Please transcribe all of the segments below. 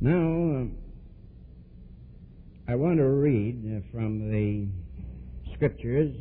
Now, I want to read from the Scriptures.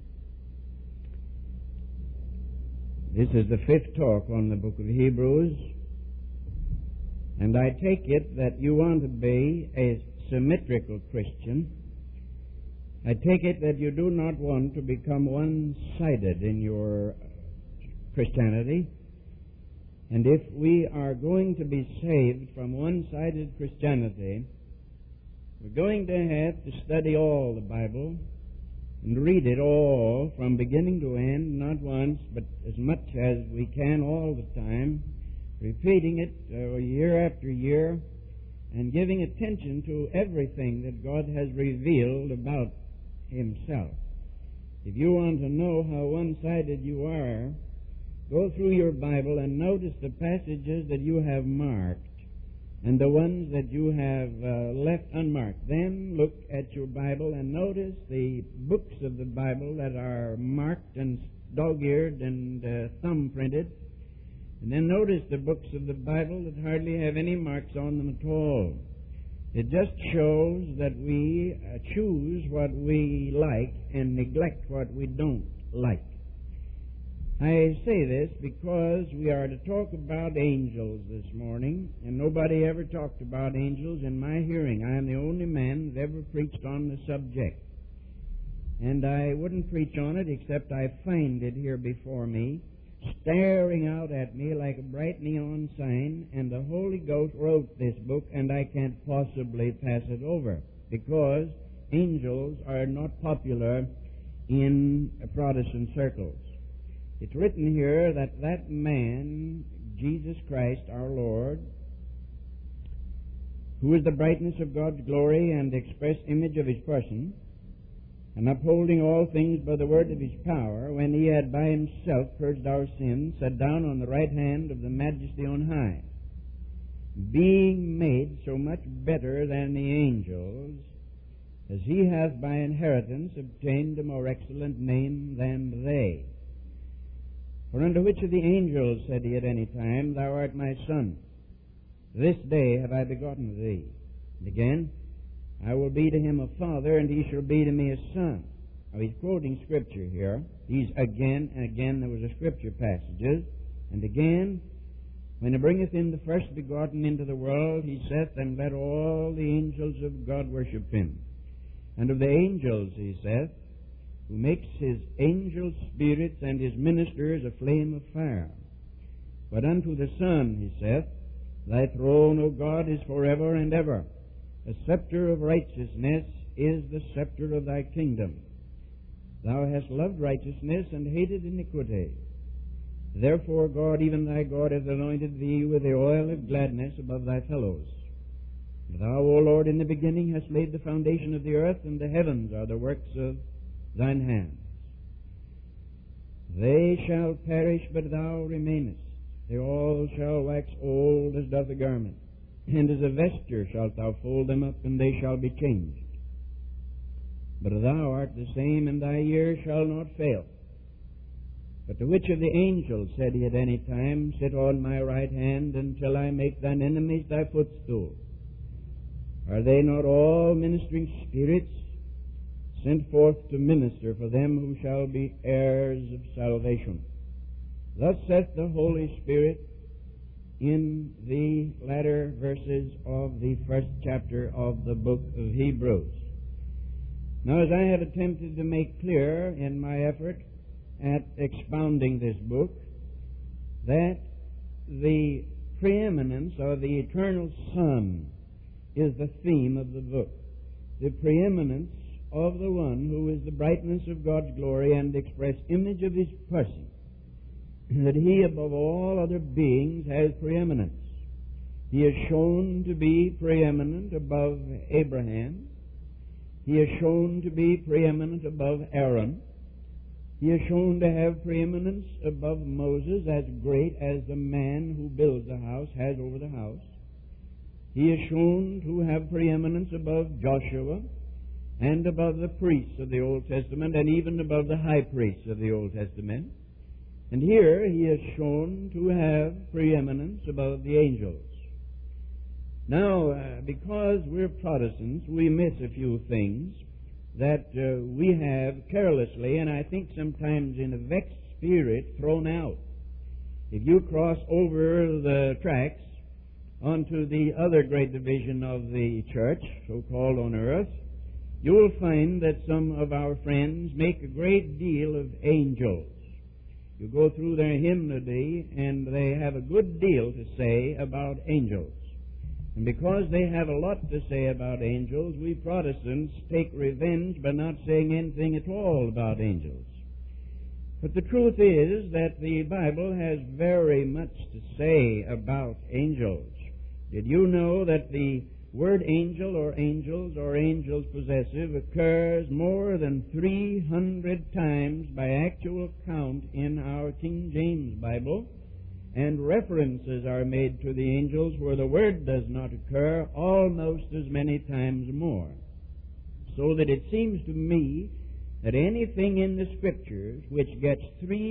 This is the fifth talk on the book of Hebrews, and I take it that you want to be a symmetrical Christian. I take it that you do not want to become one-sided in your Christianity. And if we are going to be saved from one-sided Christianity, we're going to have to study all the Bible and read it all from beginning to end, not once, but as much as we can all the time, repeating it year after year, and giving attention to everything that God has revealed about Himself. If you want to know how one-sided you are, go through your Bible and notice the passages that you have marked and the ones that you have left unmarked. Then look at your Bible and notice the books of the Bible that are marked and dog-eared and thumb-printed. And then notice the books of the Bible that hardly have any marks on them at all. It just shows that we choose what we like and neglect what we don't like. I say this because we are to talk about angels this morning, and nobody ever talked about angels in my hearing. I am the only man that ever preached on the subject. And I wouldn't preach on it except I find it here before me, staring out at me like a bright neon sign, and the Holy Ghost wrote this book, and I can't possibly pass it over, because angels are not popular in Protestant circles. It's written here that that man, Jesus Christ our Lord, who is the brightness of God's glory and the express image of His person, and upholding all things by the word of His power, when He had by Himself purged our sins, sat down on the right hand of the Majesty on high, being made so much better than the angels, as He hath by inheritance obtained a more excellent name than they. For unto which of the angels said He at any time, Thou art my Son, this day have I begotten thee? And again, I will be to him a father, and he shall be to me a son. Now he's quoting Scripture here. He's again and again, there was a Scripture passages. And again, when He bringeth in the first begotten into the world, He saith, And let all the angels of God worship Him. And of the angels, He saith, who makes His angel spirits and His ministers a flame of fire. But unto the Son, He saith, Thy throne, O God, is forever and ever. The scepter of righteousness is the scepter of Thy kingdom. Thou hast loved righteousness and hated iniquity. Therefore God, even Thy God, hath anointed Thee with the oil of gladness above Thy fellows. Thou, O Lord, in the beginning hast laid the foundation of the earth, and the heavens are the works of Thine hands. They shall perish, but Thou remainest. They all shall wax old as doth a garment. And as a vesture shalt Thou fold them up, and they shall be changed. But Thou art the same, and Thy years shall not fail. But to which of the angels said He at any time, Sit on my right hand, until I make thine enemies thy footstool? Are they not all ministering spirits, sent forth to minister for them who shall be heirs of salvation? Thus saith the Holy Spirit in the latter verses of the first chapter of the book of Hebrews. Now, as I have attempted to make clear in my effort at expounding this book, that the preeminence of the eternal Son is the theme of the book. The preeminence of the one who is the brightness of God's glory and the express image of His person, that He above all other beings has preeminence. He is shown to be preeminent above Abraham. He is shown to be preeminent above Aaron. He is shown to have preeminence above Moses, as great as the man who builds the house has over the house. He is shown to have preeminence above Joshua and above the priests of the Old Testament, and even above the high priests of the Old Testament. And here He is shown to have preeminence above the angels. Now, because we're Protestants, we miss a few things that we have carelessly, and I think sometimes in a vexed spirit, thrown out. If you cross over the tracks onto the other great division of the church, so-called on earth, you will find that some of our friends make a great deal of angels. You go through their hymnody, and they have a good deal to say about angels. And because they have a lot to say about angels, we Protestants take revenge by not saying anything at all about angels. But the truth is that the Bible has very much to say about angels. Did you know that the word angel or angels possessive occurs more than 300 times by actual count in our King James Bible? And references are made to the angels where the word does not occur almost as many times more. So that it seems to me that anything in the Scriptures which gets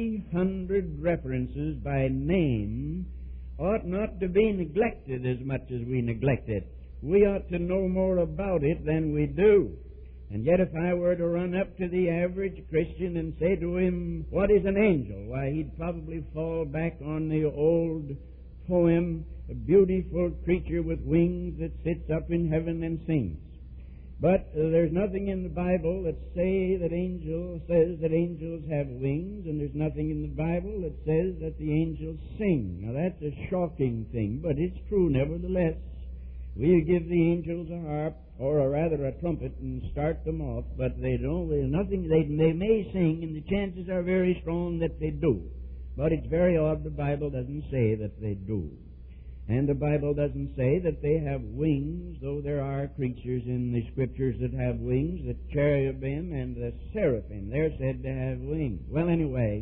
300 references by name ought not to be neglected as much as we neglect it. We ought to know more about it than we do. And yet if I were to run up to the average Christian and say to him, what is an angel? Why, he'd probably fall back on the old poem, a beautiful creature with wings that sits up in heaven and sings. But there's nothing in the Bible that says that angels have wings, and there's nothing in the Bible that says that the angels sing. Now that's a shocking thing, but it's true nevertheless. We give the angels a harp, or rather a trumpet, and start them off, but there's nothing. They may sing, and the chances are very strong that they do. But it's very odd the Bible doesn't say that they do. And the Bible doesn't say that they have wings, though there are creatures in the Scriptures that have wings, the cherubim and the seraphim. They're said to have wings. Well, anyway,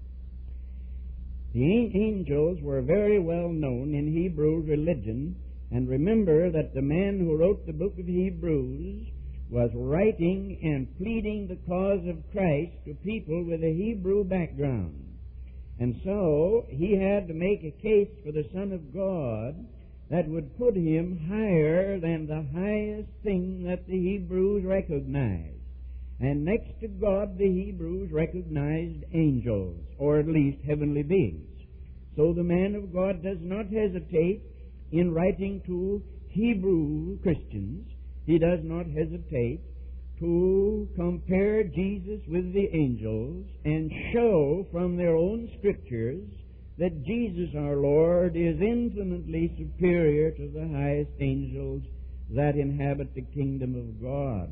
the angels were very well known in Hebrew religion. And remember that the man who wrote the book of Hebrews was writing and pleading the cause of Christ to people with a Hebrew background. And so he had to make a case for the Son of God that would put him higher than the highest thing that the Hebrews recognized. And next to God, the Hebrews recognized angels, or at least heavenly beings. So the man of God does not hesitate in writing to Hebrew Christians. He does not hesitate to compare Jesus with the angels and show from their own Scriptures that Jesus our Lord is infinitely superior to the highest angels that inhabit the kingdom of God.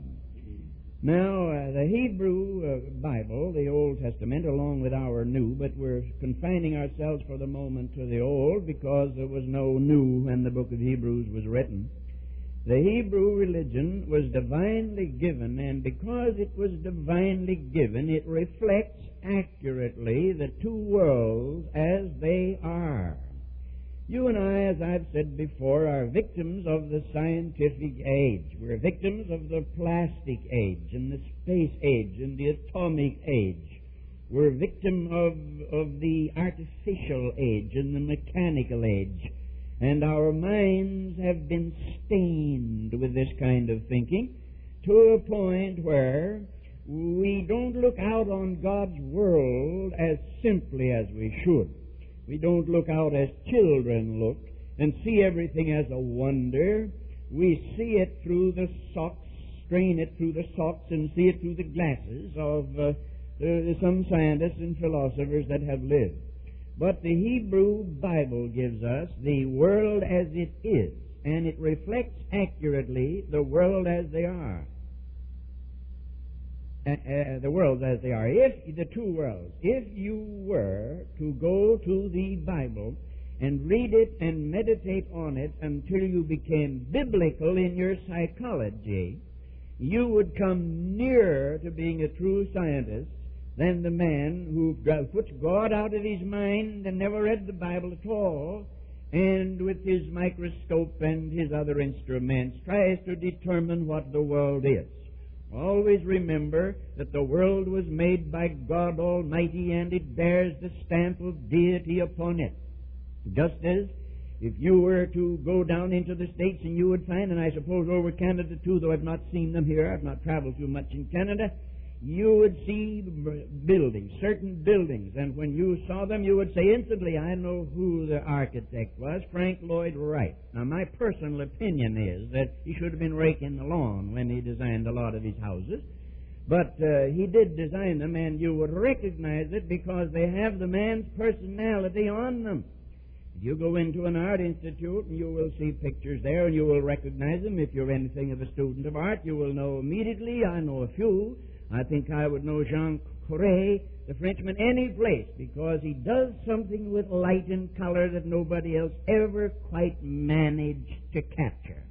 Now, the Hebrew Bible, the Old Testament, along with our New, but we're confining ourselves for the moment to the Old because there was no New when the book of Hebrews was written. The Hebrew religion was divinely given, and because it was divinely given, it reflects accurately the two worlds as they are. You and I, as I've said before, are victims of the scientific age. We're victims of the plastic age and the space age and the atomic age. We're victims of the artificial age and the mechanical age. And our minds have been stained with this kind of thinking to a point where we don't look out on God's world as simply as we should. We don't look out as children look and see everything as a wonder. We see it through the socks, strain it through the socks, and see it through the glasses of some scientists and philosophers that have lived. But the Hebrew Bible gives us the world as it is, and it reflects accurately the world as they are. The worlds as they are. If the two worlds, if you were to go to the Bible and read it and meditate on it until you became biblical in your psychology, you would come nearer to being a true scientist than the man who puts God out of his mind and never read the Bible at all, and with his microscope and his other instruments tries to determine what the world is. Always remember that the world was made by God Almighty, and it bears the stamp of deity upon it. Just as If you were to go down into the States, and you would find, and I suppose over Canada too, though I've not seen them here, I've not traveled too much in Canada, you would see buildings, certain buildings, and when you saw them, you would say instantly, I know who the architect was, Frank Lloyd Wright. Now, my personal opinion is that he should have been raking the lawn when he designed a lot of his houses. But he did design them, and you would recognize it because they have the man's personality on them. You go into an art institute, and you will see pictures there, and you will recognize them. If you're anything of a student of art, you will know immediately. I know a few. I think I would know Jean Corret, the Frenchman, any place, because he does something with light and color that nobody else ever quite managed to capture.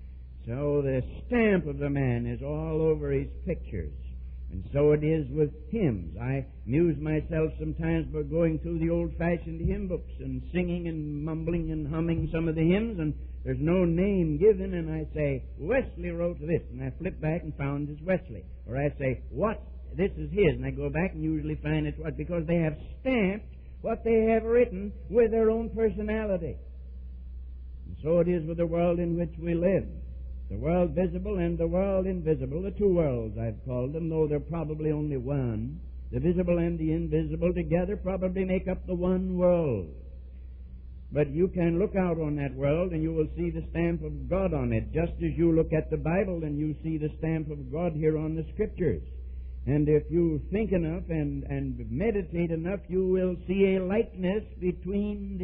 So the stamp of the man is all over his pictures. And so it is with hymns. I amuse myself sometimes by going through the old-fashioned hymn books and singing and mumbling and humming some of the hymns, and there's no name given, and I say, Wesley wrote this, and I flip back and found it's Wesley. Or I say, this is his, and I go back and usually find it's what, because they have stamped what they have written with their own personality. And so it is with the world in which we live. The world visible and the world invisible, the two worlds I've called them, though they're probably only one. The visible and the invisible together probably make up the one world. But you can look out on that world and you will see the stamp of God on it, just as you look at the Bible and you see the stamp of God here on the Scriptures. And if you think enough and meditate enough, you will see a likeness between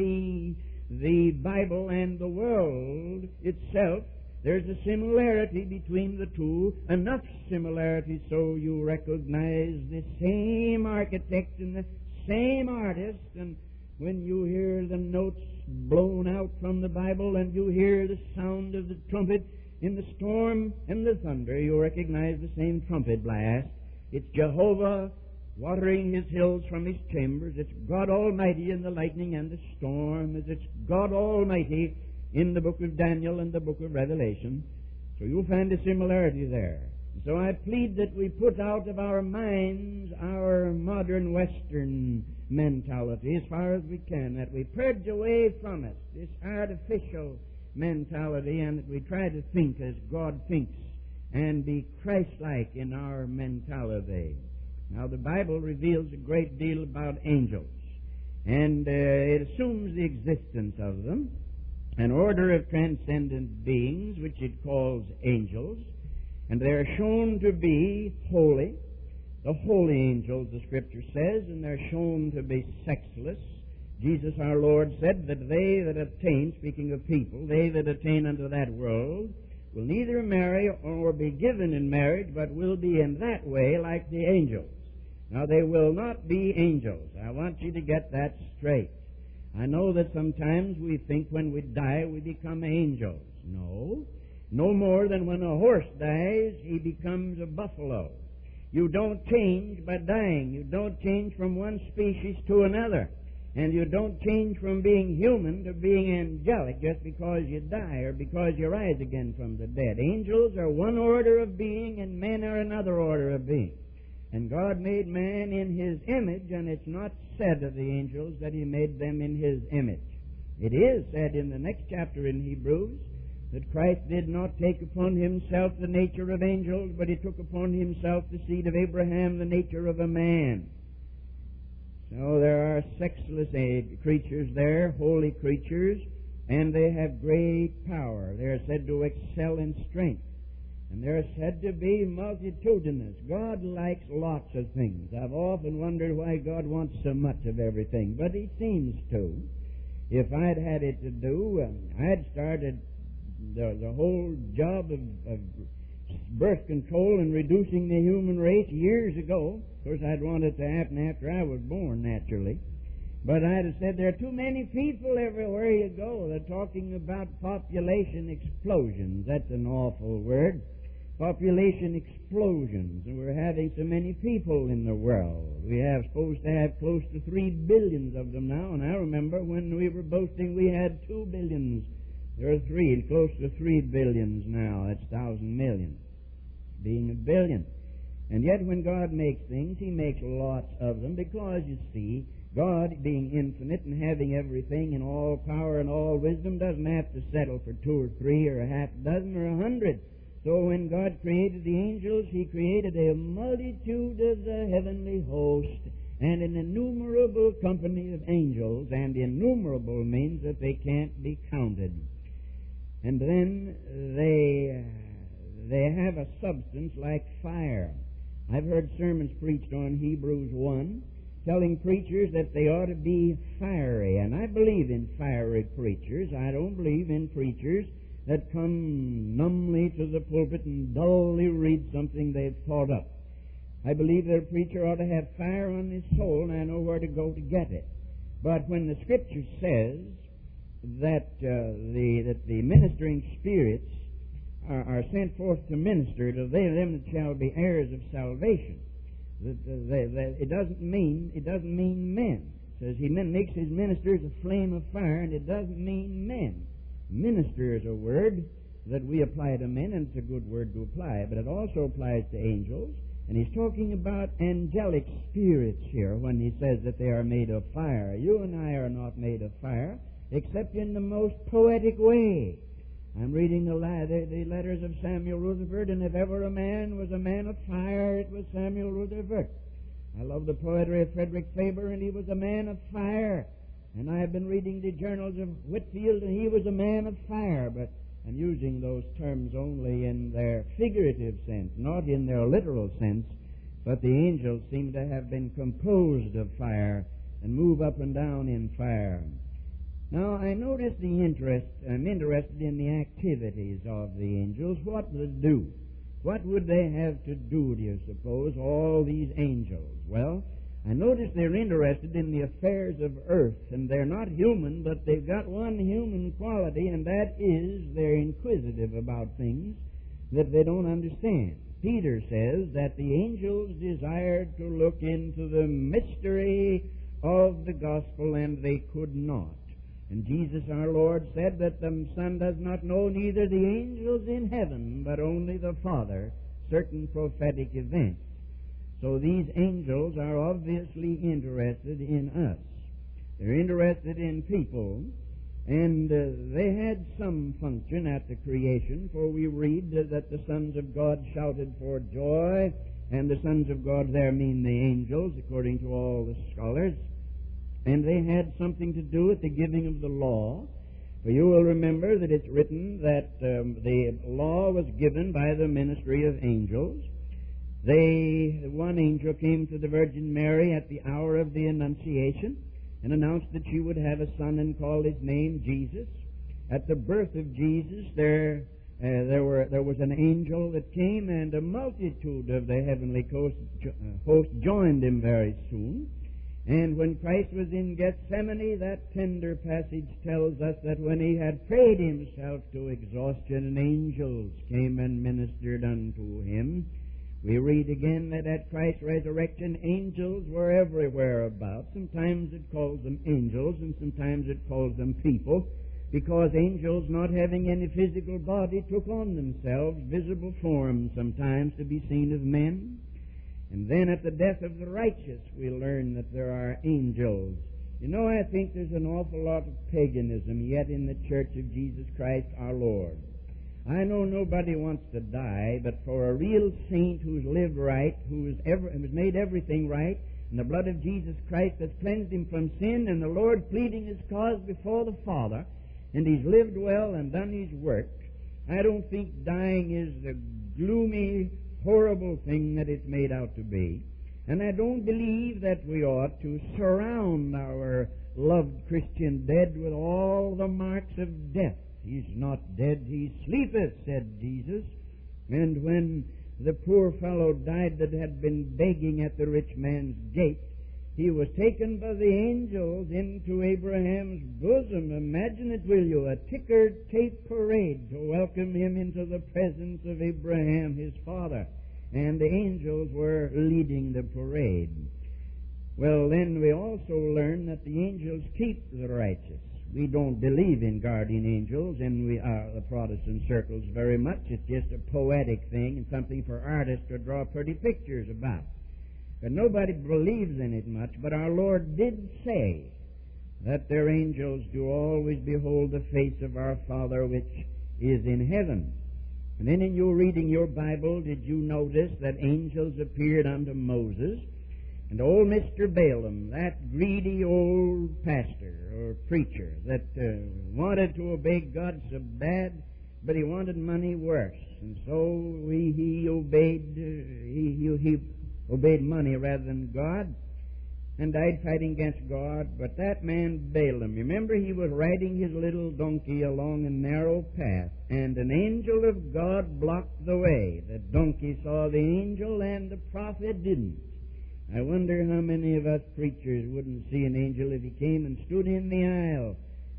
the Bible and the world itself. There's a similarity between the two, enough similarity so you recognize the same architect and the same artist. And when you hear the notes blown out from the Bible and you hear the sound of the trumpet in the storm and the thunder, you recognize the same trumpet blast. It's Jehovah watering his hills from his chambers. It's God Almighty in the lightning and the storm, as it's God Almighty in the book of Daniel and the book of Revelation. So you'll find a similarity there. So I plead that we put out of our minds our modern Western mentality as far as we can, that we purge away from it this artificial mentality, and that we try to think as God thinks and be Christ-like in our mentality. Now, the Bible reveals a great deal about angels, and it assumes the existence of them, an order of transcendent beings, which it calls angels, and they are shown to be holy, the holy angels, the Scripture says, and they're shown to be sexless. Jesus our Lord said that they that attain, speaking of people, they that attain unto that world, will neither marry or be given in marriage, but will be in that way like the angels. Now, they will not be angels. I want you to get that straight. I know that sometimes we think when we die we become angels. No more than when a horse dies, he becomes a buffalo. You don't change by dying. You don't change from one species to another. And you don't change from being human to being angelic just because you die or because you rise again from the dead. Angels are one order of being and men are another order of being. And God made man in his image, and it's not said of the angels that he made them in his image. It is said in the next chapter in Hebrews that Christ did not take upon himself the nature of angels, but he took upon himself the seed of Abraham, the nature of a man. So there are sexless creatures there, holy creatures, and they have great power. They are said to excel in strength. And they're said to be multitudinous. God likes lots of things. I've often wondered why God wants so much of everything, but he seems to. If I'd had it to do, I'd started the whole job of birth control and reducing the human race years ago. Of course, I'd want it to happen after I was born, naturally. But I'd have said there are too many people everywhere you go. They're talking about population explosions. That's an awful word. Population explosions. And we're having so many people in the world. We have supposed to have close to 3 billion of them now. And I remember when we were boasting we had 2 billion. There are close to 3 billion now. That's 1,000 million. Being a billion. And yet when God makes things, he makes lots of them because, you see, God, being infinite and having everything in all power and all wisdom, doesn't have to settle for 2 or 3 or a half dozen or 100. So when God created the angels, He created a multitude of the heavenly host and an innumerable company of angels, and innumerable means that they can't be counted. And then they have a substance like fire. I've heard sermons preached on Hebrews 1 telling preachers that they ought to be fiery, and I believe in fiery preachers. I don't believe in preachers that come numbly to the pulpit and dully read something they've thought up. I believe that a preacher ought to have fire on his soul, and I know where to go to get it. But when the Scripture says that the ministering spirits are sent forth to minister to them that shall be heirs of salvation, it doesn't mean men. It says He makes His ministers a flame of fire, and it doesn't mean men. Minister is a word that we apply to men, and it's a good word to apply, but it also applies to angels. And He's talking about angelic spirits here when He says that they are made of fire. You and I are not made of fire, except in the most poetic way. I'm reading the letters of Samuel Rutherford, and if ever a man was a man of fire, it was Samuel Rutherford. I love the poetry of Frederick Faber, and he was a man of fire. And I have been reading the journals of Whitfield, and he was a man of fire. But I'm using those terms only in their figurative sense, not in their literal sense. But the angels seem to have been composed of fire and move up and down in fire. Now, I notice I'm interested in the activities of the angels. What do they do? What would they have to do, do you suppose, all these angels? Well, I notice they're interested in the affairs of earth, and they're not human, but they've got one human quality, and that is they're inquisitive about things that they don't understand. Peter says that the angels desired to look into the mystery of the gospel, and they could not. And Jesus our Lord said that the Son does not know, neither the angels in heaven, but only the Father, certain prophetic events. So these angels are obviously interested in us. They're interested in people, and they had some function at the creation, for we read that the sons of God shouted for joy, and the sons of God there mean the angels, according to all the scholars. And they had something to do with the giving of the law. For you will remember that it's written that the law was given by the ministry of angels. One angel came to the Virgin Mary at the hour of the Annunciation and announced that she would have a son and call his name Jesus. At the birth of Jesus, there was an angel that came, and a multitude of the heavenly host joined him very soon. And when Christ was in Gethsemane, that tender passage tells us that when He had prayed Himself to exhaustion, angels came and ministered unto Him. We read again that at Christ's resurrection, angels were everywhere about. Sometimes it calls them angels, and sometimes it calls them people, because angels, not having any physical body, took on themselves visible forms, sometimes to be seen of men. And then at the death of the righteous, we learn that there are angels. You know, I think there's an awful lot of paganism yet in the Church of Jesus Christ our Lord. I know nobody wants to die, but for a real saint who's lived right, who's made everything right, and the blood of Jesus Christ has cleansed him from sin, and the Lord pleading His cause before the Father, and he's lived well and done his work, I don't think dying is the gloomy, horrible thing that it's made out to be. And I don't believe that we ought to surround our loved Christian dead with all the marks of death. He's not dead, he sleepeth, said Jesus. And when the poor fellow died that had been begging at the rich man's gate, he was taken by the angels into Abraham's bosom. Imagine it, will you, a ticker-tape parade to welcome him into the presence of Abraham, his father. And the angels were leading the parade. Well, then we also learn that the angels keep the righteous. We don't believe in guardian angels in the Protestant circles very much. It's just a poetic thing and something for artists to draw pretty pictures about. But nobody believes in it much, but our Lord did say that their angels do always behold the face of our Father which is in heaven. And then in your reading your Bible, did you notice that angels appeared unto Moses? And old Mr. Balaam, that greedy old pastor or preacher that wanted to obey God so bad, but he wanted money worse. And so he obeyed money rather than God, and died fighting against God. But that man Balaam, remember, he was riding his little donkey along a narrow path, and an angel of God blocked the way. The donkey saw the angel, and the prophet didn't. I wonder how many of us preachers wouldn't see an angel if he came and stood in the aisle.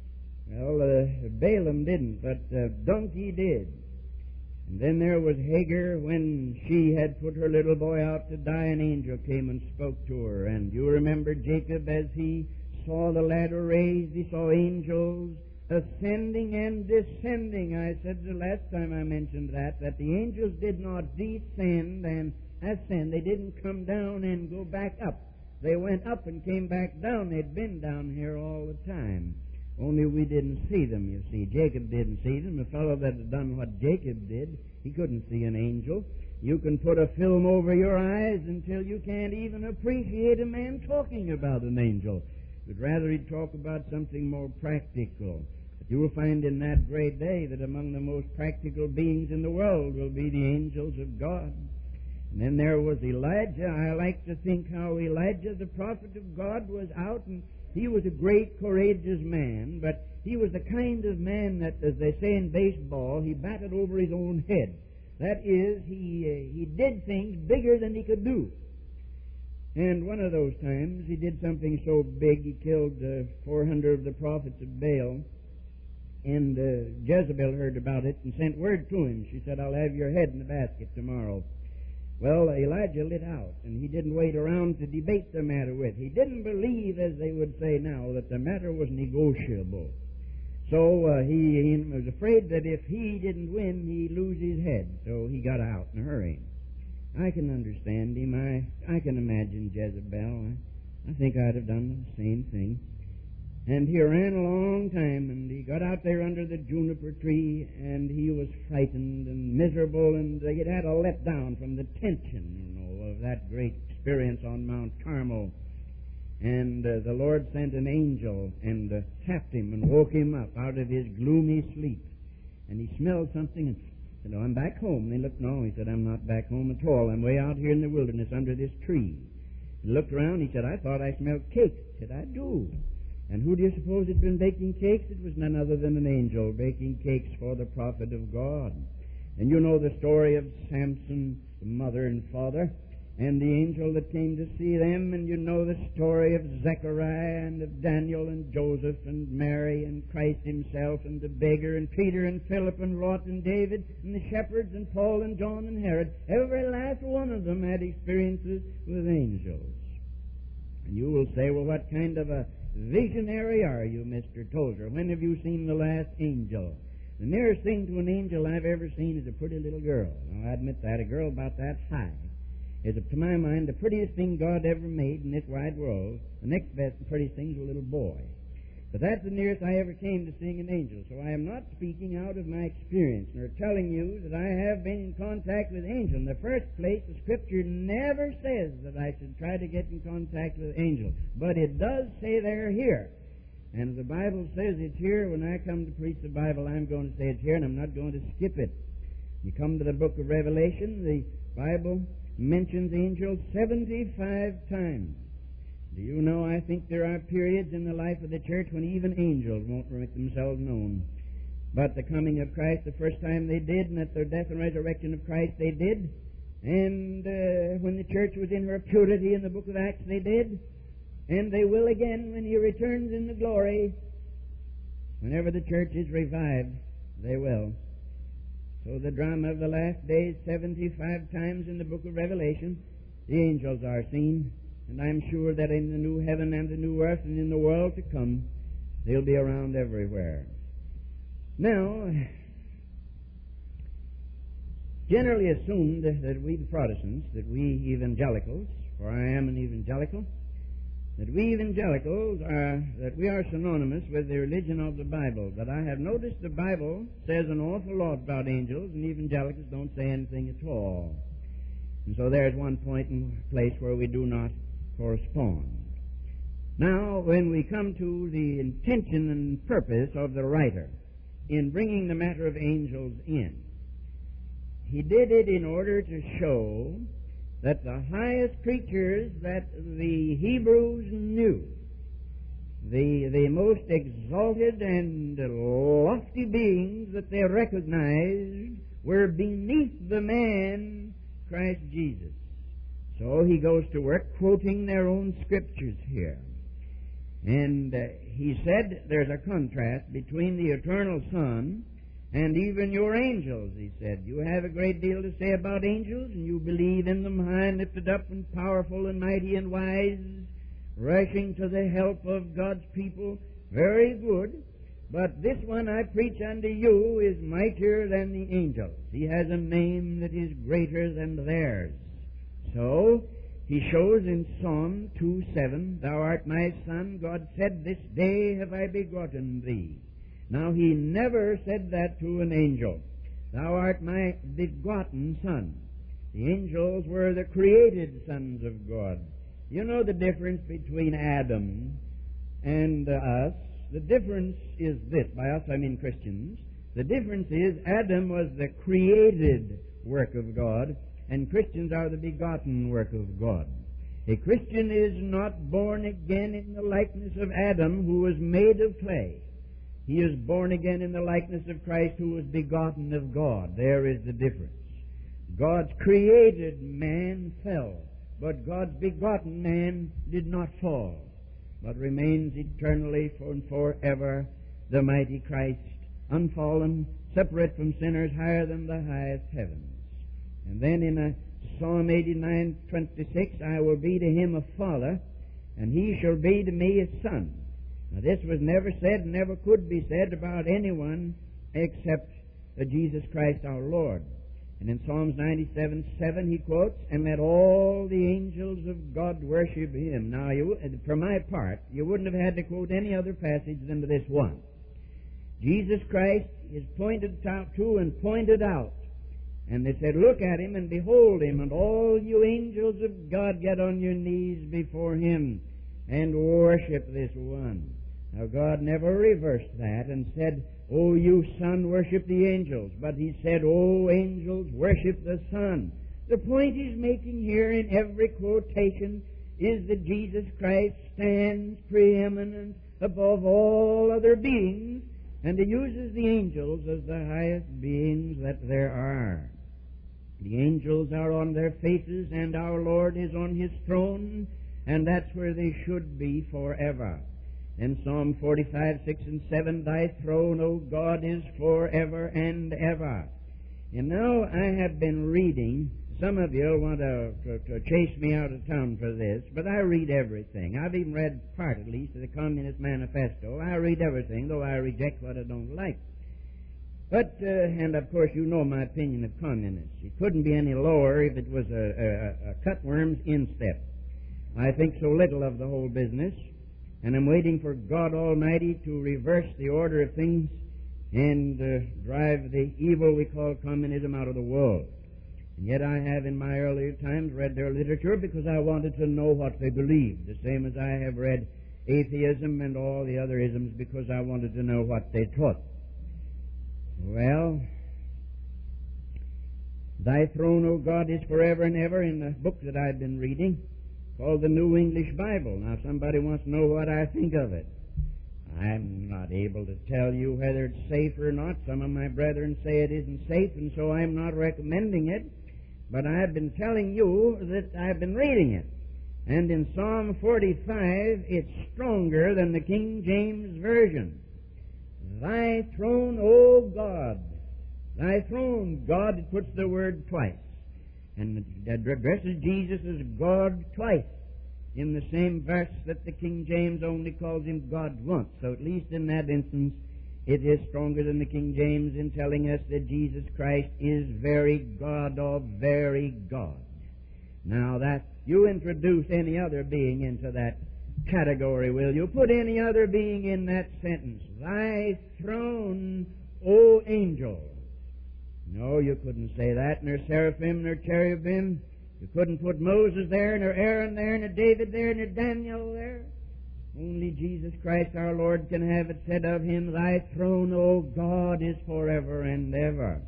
Well, Balaam didn't, but the donkey did. And then there was Hagar, when she had put her little boy out to die, an angel came and spoke to her. And you remember Jacob, as he saw the ladder raised, he saw angels ascending and descending. I said the last time I mentioned that the angels did not descend and ascend. They didn't come down and go back up. They went up and came back down. They'd been down here all the time. Only we didn't see them, you see. Jacob didn't see them. A fellow that had done what Jacob did, he couldn't see an angel. You can put a film over your eyes until you can't even appreciate a man talking about an angel. But rather he'd talk about something more practical. But you will find in that great day that among the most practical beings in the world will be the angels of God. And then there was Elijah. I like to think how Elijah, the prophet of God, was out, and he was a great, courageous man, but he was the kind of man that, as they say in baseball, he batted over his own head. That is, he did things bigger than he could do. And one of those times, he did something so big, he killed 400 of the prophets of Baal, and Jezebel heard about it and sent word to him. She said, "I'll have your head in the basket tomorrow." Well, Elijah lit out, and he didn't wait around to debate the matter with. He didn't believe, as they would say now, that the matter was negotiable. So he was afraid that if he didn't win, he'd lose his head. So he got out in a hurry. I can understand him. I can imagine Jezebel. I think I'd have done the same thing. And he ran a long time, and he got out there under the juniper tree, and he was frightened and miserable, and he had a letdown from the tension, of that great experience on Mount Carmel. And the Lord sent an angel and tapped him and woke him up out of his gloomy sleep. And he smelled something and said, "I'm back home." And he looked, no, he said, "I'm not back home at all. I'm way out here in the wilderness under this tree." He looked around, he said, "I thought I smelled cake." He said, "I do." And who do you suppose had been baking cakes? It was none other than an angel baking cakes for the prophet of God. And you know the story of Samson's mother and father, and the angel that came to see them, and you know the story of Zechariah and of Daniel and Joseph and Mary and Christ himself and the beggar and Peter and Philip and Lot and David and the shepherds and Paul and John and Herod. Every last one of them had experiences with angels. And you will say, "Well, what kind of a visionary are you, Mr. Tozer? When have you seen the last angel?" The nearest thing to an angel I've ever seen is a pretty little girl. Now, I admit that. A girl about that high is, to my mind, the prettiest thing God ever made in this wide world. The next best and prettiest thing is a little boy. But that's the nearest I ever came to seeing an angel. So I am not speaking out of my experience, nor telling you that I have been in contact with angels. In the first place, the Scripture never says that I should try to get in contact with angels. But it does say they're here. And if the Bible says it's here, when I come to preach the Bible, I'm going to say it's here, and I'm not going to skip it. You come to the book of Revelation, the Bible mentions angels 75 times. Do you know, I think there are periods in the life of the church when even angels won't make themselves known. But the coming of Christ, the first time they did, and at the death and resurrection of Christ they did. And when the church was in her purity in the book of Acts they did. And they will again when he returns in the glory. Whenever the church is revived, they will. So the drama of the last days, 75 times in the book of Revelation, the angels are seen. And I'm sure that in the new heaven and the new earth and in the world to come, they'll be around everywhere. Now, generally assumed that we, the Protestants, that we evangelicals, for I am an evangelical, that we evangelicals that we are synonymous with the religion of the Bible. But I have noticed the Bible says an awful lot about angels, and evangelicals don't say anything at all. And so there's one point and place where we do not correspond. Now, when we come to the intention and purpose of the writer in bringing the matter of angels in, he did it in order to show that the highest creatures that the Hebrews knew, the most exalted and lofty beings that they recognized, were beneath the man Christ Jesus. So he goes to work quoting their own scriptures here. And he said there's a contrast between the eternal Son and even your angels, he said. You have a great deal to say about angels, and you believe in them high and lifted up and powerful and mighty and wise, rushing to the help of God's people. Very good. But this one I preach unto you is mightier than the angels. He has a name that is greater than theirs. So he shows in Psalm 2:7, Thou art my son, God said, This day have I begotten thee. Now, he never said that to an angel. Thou art my begotten son. The angels were the created sons of God. You know the difference between Adam and us. The difference is this. By us, I mean Christians. The difference is Adam was the created work of God, and Christians are the begotten work of God. A Christian is not born again in the likeness of Adam, who was made of clay. He is born again in the likeness of Christ, who was begotten of God. There is the difference. God's created man fell, but God's begotten man did not fall, but remains eternally and forever the mighty Christ, unfallen, separate from sinners, higher than the highest heavens. And then in Psalm 89:26, I will be to him a father, and he shall be to me a son. Now, this was never said and never could be said about anyone except Jesus Christ our Lord. And in Psalms 97:7 he quotes, And let all the angels of God worship him. Now, for my part, you wouldn't have had to quote any other passage than this one. Jesus Christ is pointed out to and pointed out. And they said, Look at him and behold him, and all you angels of God get on your knees before him and worship this one. Now, God never reversed that and said, Oh, you Son, worship the angels. But he said, Oh, angels, worship the Son. The point he's making here in every quotation is that Jesus Christ stands preeminent above all other beings, and he uses the angels as the highest beings that there are. The angels are on their faces, and our Lord is on his throne, and that's where they should be forever. In Psalm 45:6-7, Thy throne, O God, is forever and ever. And now I have been reading. Some of you want to chase me out of town for this, but I read everything. I've even read part, at least, of the Communist Manifesto. I read everything, though I reject what I don't like. But, and of course you know my opinion of communists. It couldn't be any lower if it was a cutworm's instep. I think so little of the whole business, and I'm waiting for God Almighty to reverse the order of things and drive the evil we call communism out of the world. And yet I have in my earlier times read their literature because I wanted to know what they believed, the same as I have read atheism and all the other isms because I wanted to know what they taught. Well, Thy throne, O God, is forever and ever, in the book that I've been reading, called the New English Bible. Now, somebody wants to know what I think of it. I'm not able to tell you whether it's safe or not. Some of my brethren say it isn't safe, and so I'm not recommending it. But I've been telling you that I've been reading it. And in Psalm 45, it's stronger than the King James Version. Thy throne, O God. Thy throne, God, it puts the word twice. And it addresses Jesus as God twice in the same verse that the King James only calls him God once. So at least in that instance, It is stronger than the King James in telling us that Jesus Christ is very God of very God. Now that you introduce any other being into that category, will you? Put any other being in that sentence. Thy throne, O angel. No, you couldn't say that, nor seraphim, nor cherubim. You couldn't put Moses there, nor Aaron there, nor David there, nor Daniel there. Only Jesus Christ our Lord can have it said of him, Thy throne, O God, is forever and ever.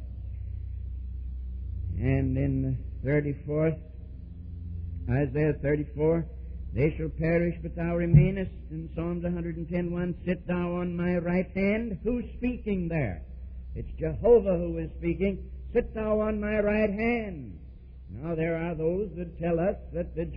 And in the 34th, Isaiah 34, they shall perish, but thou remainest. In Psalms 110:1, sit thou on my right hand. Who's speaking there? It's Jehovah who is speaking. Sit thou on my right hand. Now there are those that tell us that the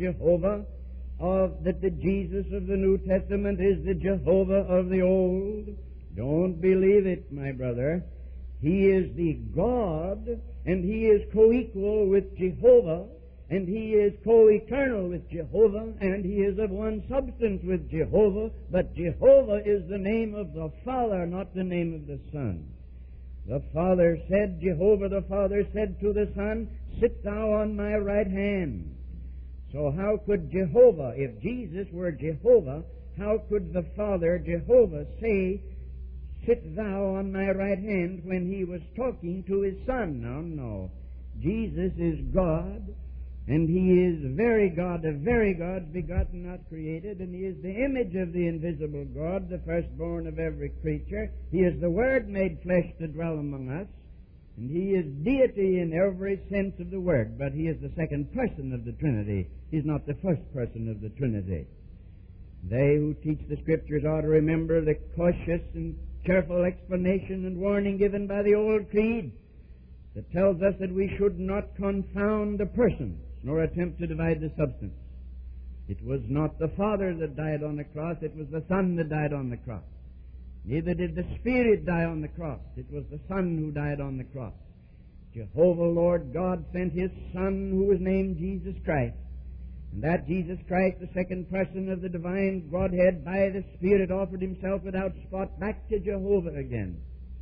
Jesus of the New Testament is the Jehovah of the Old. Don't believe it, my brother. He is the God, and he is co-equal with Jehovah, and he is co-eternal with Jehovah, and he is of one substance with Jehovah, but Jehovah is the name of the Father, not the name of the Son. The Father said, Jehovah the Father said to the Son, sit thou on my right hand. So how could Jehovah, if Jesus were Jehovah, how could the Father, Jehovah, say, sit thou on my right hand when he was talking to his Son? No. Jesus is God, and he is very God of very God, begotten, not created, and he is the image of the invisible God, the firstborn of every creature. He is the Word made flesh to dwell among us, and he is deity in every sense of the word, but he is the second person of the Trinity. He's not the first person of the Trinity. They who teach the Scriptures ought to remember the cautious and careful explanation and warning given by the Old Creed that tells us that we should not confound the persons, nor attempt to divide the substance. It was not the Father that died on the cross, it was the Son that died on the cross. Neither did the Spirit die on the cross, it was the Son who died on the cross. Jehovah Lord God sent his Son, who was named Jesus Christ. And that Jesus Christ, the second person of the divine Godhead, by the Spirit offered himself without spot back to Jehovah again.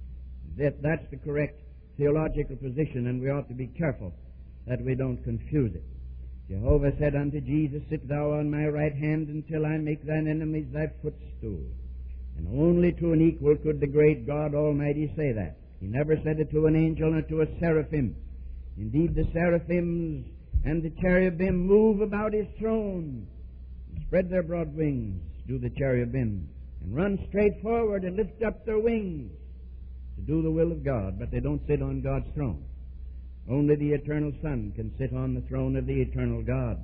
That's the correct theological position, and we ought to be careful that we don't confuse it. Jehovah said unto Jesus, sit thou on my right hand until I make thine enemies thy footstool. And only to an equal could the great God Almighty say that. He never said it to an angel or to a seraphim. Indeed, the seraphims and the cherubim move about his throne, and spread their broad wings, do the cherubim, and run straight forward and lift up their wings to do the will of God, but they don't sit on God's throne. Only the eternal Son can sit on the throne of the eternal God.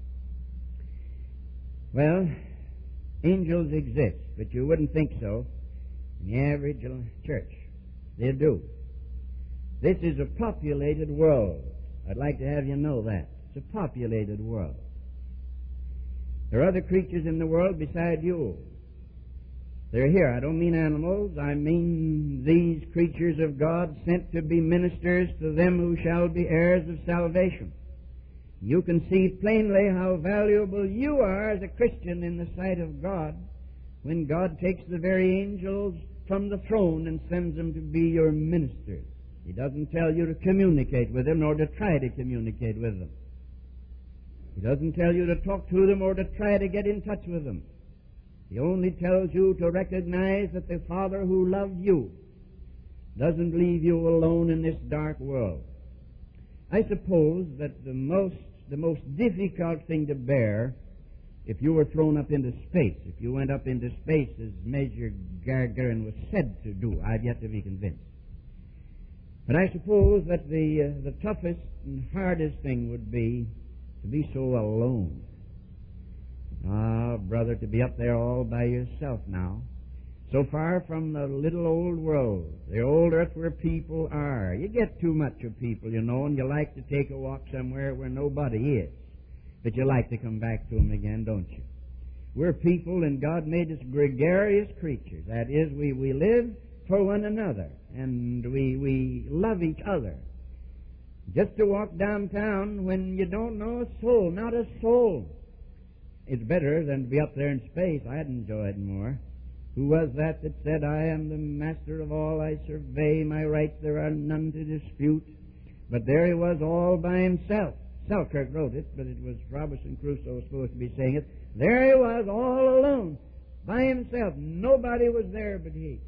Well, angels exist, but you wouldn't think so in the average church. They do. This is a populated world. I'd like to have you know that. It's a populated world. There are other creatures in the world beside you. They're here. I don't mean animals. I mean these creatures of God sent to be ministers to them who shall be heirs of salvation. You can see plainly how valuable you are as a Christian in the sight of God when God takes the very angels from the throne and sends them to be your ministers. He doesn't tell you to communicate with them, nor to try to communicate with them. He doesn't tell you to talk to them or to try to get in touch with them. He only tells you to recognize that the Father who loved you doesn't leave you alone in this dark world. I suppose that the most difficult thing to bear if you were thrown up into space, if you went up into space as Major Gagarin was said to do, I've yet to be convinced. But I suppose that the toughest and hardest thing would be to be so alone. Ah, brother, to be up there all by yourself now, so far from the little old world, the old earth where people are. You get too much of people, you know, and you like to take a walk somewhere where nobody is. But you like to come back to them again, don't you? We're people, and God made us gregarious creatures. That is, we live for one another, and we love each other. Just to walk downtown when you don't know a soul, not a soul. It's better than to be up there in space. I'd enjoy it more. Who was that said, I am the master of all, I survey my rights, there are none to dispute? But there he was all by himself. Selkirk wrote it, but it was Robinson Crusoe supposed to be saying it. There he was all alone, by himself. Nobody was there but he.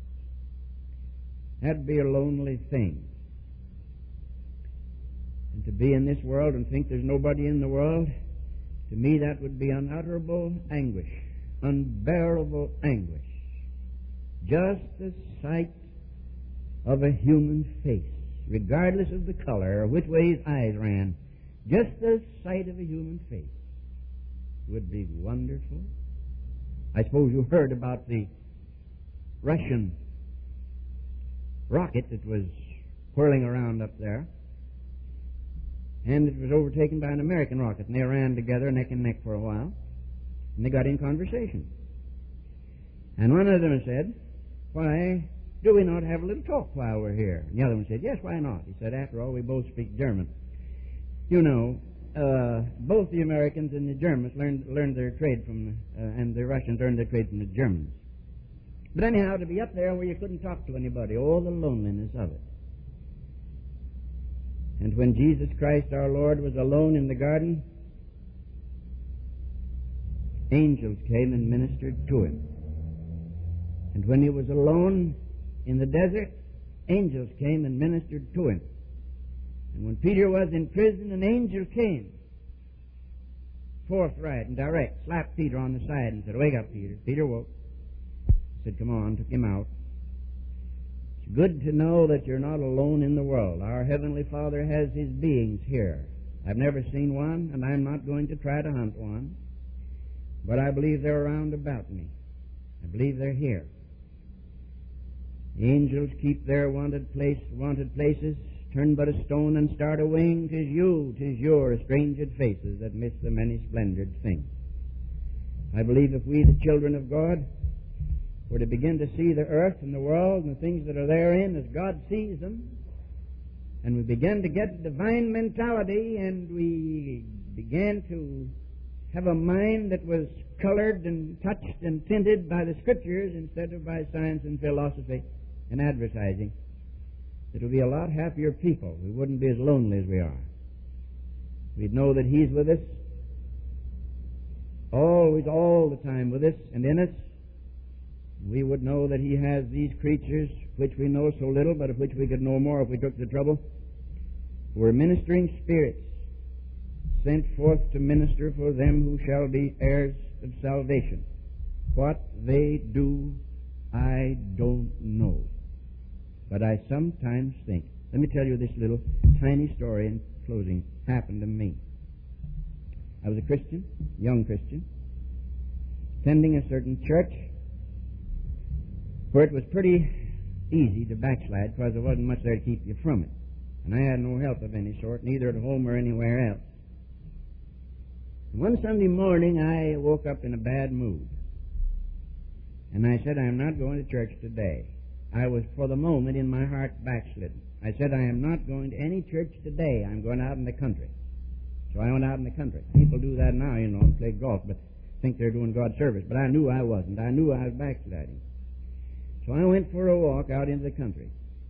That'd be a lonely thing. And to be in this world and think there's nobody in the world, to me that would be unutterable anguish, unbearable anguish. Just the sight of a human face, regardless of the color or which way his eyes ran, just the sight of a human face would be wonderful. I suppose you heard about the Russian rocket that was whirling around up there, and it was overtaken by an American rocket, and they ran together neck and neck for a while, and they got in conversation. And one of them said, why do we not have a little talk while we're here? And the other one said, yes, why not? He said, after all, we both speak German. You know, both the Americans and the Germans learned their trade from, and the Russians learned their trade from the Germans. But anyhow, to be up there where you couldn't talk to anybody, oh, the loneliness of it. And when Jesus Christ our Lord was alone in the garden, angels came and ministered to him. And when he was alone in the desert, angels came and ministered to him. And when Peter was in prison, an angel came, forthright and direct, slapped Peter on the side and said, wake up, Peter. Peter woke. Said, come on, took him out. It's good to know that you're not alone in the world. Our Heavenly Father has His beings here. I've never seen one, and I'm not going to try to hunt one, but I believe they're around about me. I believe they're here. The angels keep their wanted places, turn but a stone and start a wing. 'Tis your estranged faces that miss the many splendored things. I believe if we, the children of God, were to begin to see the earth and the world and the things that are therein as God sees them, and we began to get divine mentality, and we began to have a mind that was colored and touched and tinted by the Scriptures instead of by science and philosophy and advertising, it would be a lot happier people. We wouldn't be as lonely as we are. We'd know that He's with us, always, all the time with us and in us. We would know that He has these creatures, which we know so little, but of which we could know more if we took the trouble, who are ministering spirits, sent forth to minister for them who shall be heirs of salvation. What they do, I don't know. But I sometimes think, let me tell you this little tiny story in closing, happened to me. I was a Christian, young Christian, attending a certain church where it was pretty easy to backslide because there wasn't much there to keep you from it. And I had no help of any sort, neither at home or anywhere else. And one Sunday morning I woke up in a bad mood. And I said, I am not going to church today. I was, for the moment, in my heart backslidden. I said, I am not going to any church today. I'm going out in the country. So I went out in the country. People do that now, you know, and play golf, but think they're doing God's service. But I knew I wasn't. I knew I was backsliding. So I went for a walk out into the country.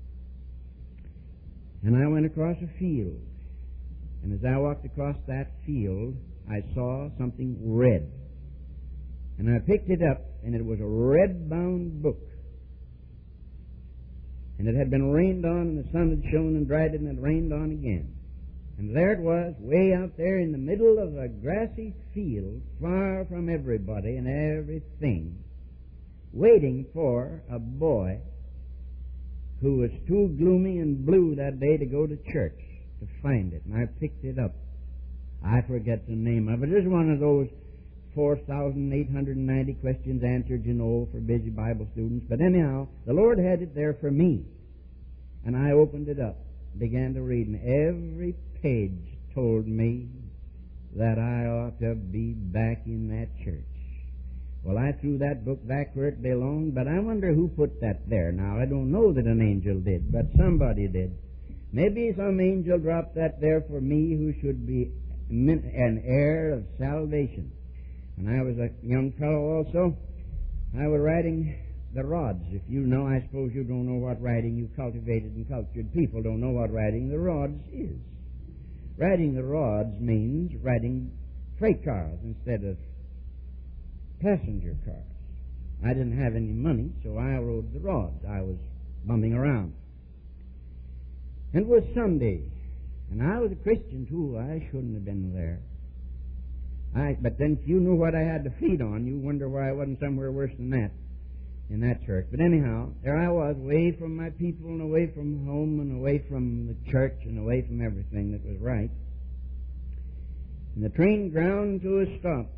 And I went across a field. And as I walked across that field, I saw something red. And I picked it up, and it was a red-bound book. And it had been rained on, and the sun had shone and dried it, and it rained on again. And there it was, way out there in the middle of a grassy field, far from everybody and everything, waiting for a boy who was too gloomy and blue that day to go to church to find it. And I picked it up. I forget the name of it. It was one of those 4,890 questions answered, you know, for busy Bible students. But anyhow, the Lord had it there for me. And I opened it up, began to read, and every page told me that I ought to be back in that church. Well, I threw that book back where it belonged, but I wonder who put that there. Now, I don't know that an angel did, but somebody did. Maybe some angel dropped that there for me who should be an heir of salvation. And I was a young fellow also, I was writing the rods. If you know, I suppose you don't know what writing. You cultivated and cultured people don't know what writing the rods is. Writing the rods means writing freight cars instead of passenger cars. I didn't have any money, so I rode the rods. I was bumming around. And it was Sunday, and I was a Christian too. I shouldn't have been there. But then if you knew what I had to feed on, you wonder why I wasn't somewhere worse than that in that church. But anyhow, there I was, away from my people and away from home and away from the church and away from everything that was right. And the train ground to a stop,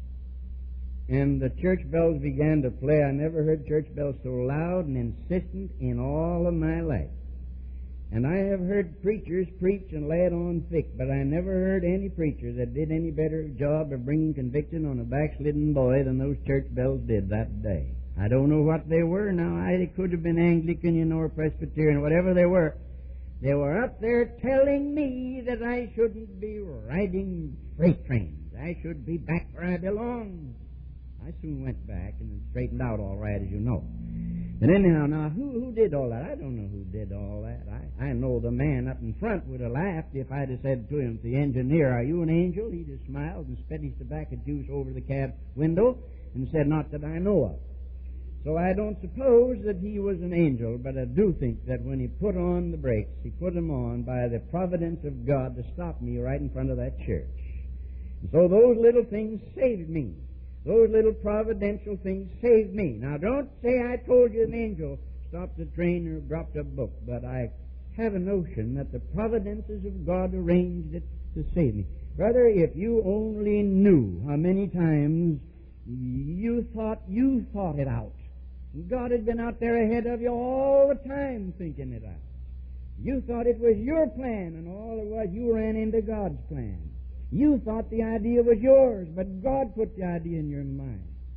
and the church bells began to play. I never heard church bells so loud and insistent in all of my life. And I have heard preachers preach and lay it on thick, but I never heard any preacher that did any better job of bringing conviction on a backslidden boy than those church bells did that day. I don't know what they were now. They could have been Anglican, or Presbyterian, whatever they were. They were up there telling me that I shouldn't be riding freight trains. I should be back where I belong. I soon went back and straightened out all right, as you know. But anyhow, now, who did all that? I don't know who did all that. I know the man up in front would have laughed if I'd have said to him, the engineer, "Are you an angel?" He'd have smiled and spit his tobacco juice over the cab window and said, "Not that I know of." So I don't suppose that he was an angel, but I do think that when he put on the brakes, he put them on by the providence of God to stop me right in front of that church. And so those little things saved me. Those little providential things saved me. Now, don't say I told you an angel stopped the train or dropped a book, but I have a notion that the providences of God arranged it to save me. Brother, if you only knew how many times you thought it out. God had been out there ahead of you all the time thinking it out. You thought it was your plan, and all it was, you ran into God's plan. You thought the idea was yours, but God put the idea in your mind.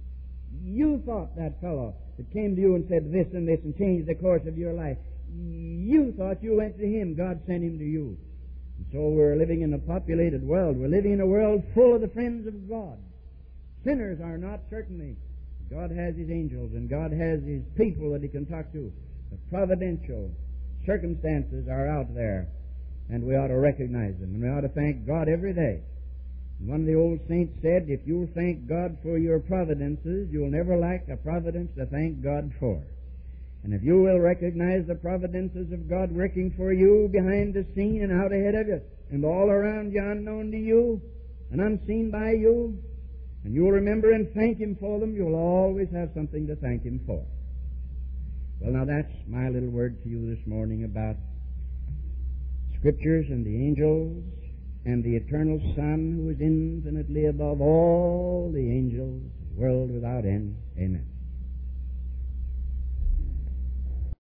You thought that fellow that came to you and said this and this and changed the course of your life. You thought you went to him. God sent him to you. And so we're living in a populated world. We're living in a world full of the friends of God. Sinners are not, certainly. God has his angels, and God has his people that he can talk to. The providential circumstances are out there, and we ought to recognize them, and we ought to thank God every day. And one of the old saints said, if you'll thank God for your providences, you'll never lack a providence to thank God for. And if you will recognize the providences of God working for you behind the scene and out ahead of you, and all around you, unknown to you, and unseen by you, and you'll remember and thank him for them, you'll always have something to thank him for. Well, now that's my little word to you this morning about Scriptures and the angels and the eternal Son who is infinitely above all the angels, world without end. Amen.